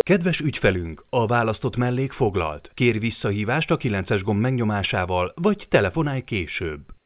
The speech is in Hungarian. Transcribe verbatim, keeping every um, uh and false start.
Kedves ügyfelünk, a választott mellék foglalt. Kérj visszahívást a kilences gomb megnyomásával, vagy telefonálj később.